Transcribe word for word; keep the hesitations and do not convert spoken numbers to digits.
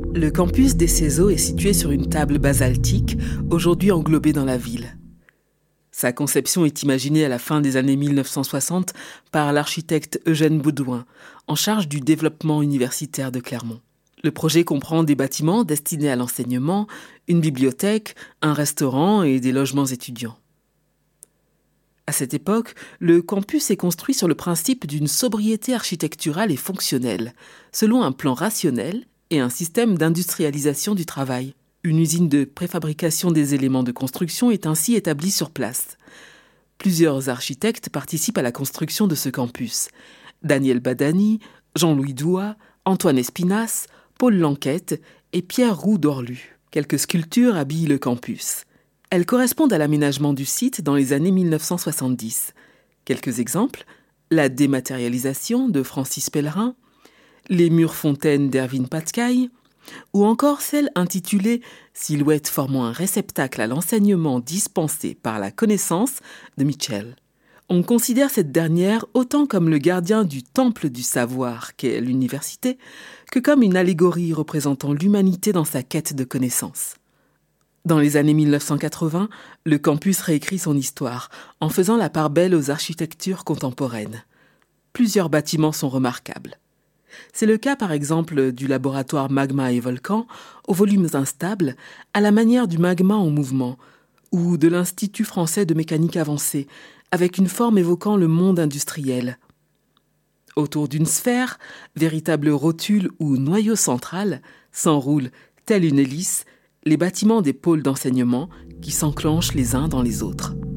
Le campus des Cézaux est situé sur une table basaltique, aujourd'hui englobée dans la ville. Sa conception est imaginée à la fin des années mille neuf cent soixante par l'architecte Eugène Baudouin, en charge du développement universitaire de Clermont. Le projet comprend des bâtiments destinés à l'enseignement, une bibliothèque, un restaurant et des logements étudiants. À cette époque, le campus est construit sur le principe d'une sobriété architecturale et fonctionnelle, selon un plan rationnel et un système d'industrialisation du travail. Une usine de préfabrication des éléments de construction est ainsi établie sur place. Plusieurs architectes participent à la construction de ce campus. Daniel Badani, Jean-Louis Douat, Antoine Espinasse, Paul Lanquette et Pierre Roux d'Orlu. Quelques sculptures habillent le campus. Elles correspondent à l'aménagement du site dans les années mille neuf cent soixante-dix. Quelques exemples: la dématérialisation de Francis Pellerin, les murs fontaines d'Erwin Patkay, ou encore celle intitulée « Silhouette formant un réceptacle à l'enseignement dispensé par la connaissance » de Mitchell. On considère cette dernière autant comme le gardien du temple du savoir qu'est l'université, que comme une allégorie représentant l'humanité dans sa quête de connaissance. Dans les années mille neuf cent quatre-vingts, le campus réécrit son histoire en faisant la part belle aux architectures contemporaines. Plusieurs bâtiments sont remarquables. C'est le cas par exemple du laboratoire Magma et Volcan, aux volumes instables, à la manière du magma en mouvement, ou de l'Institut français de mécanique avancée, avec une forme évoquant le monde industriel. Autour d'une sphère, véritable rotule ou noyau central, s'enroulent, telle une hélice, les bâtiments des pôles d'enseignement qui s'enclenchent les uns dans les autres.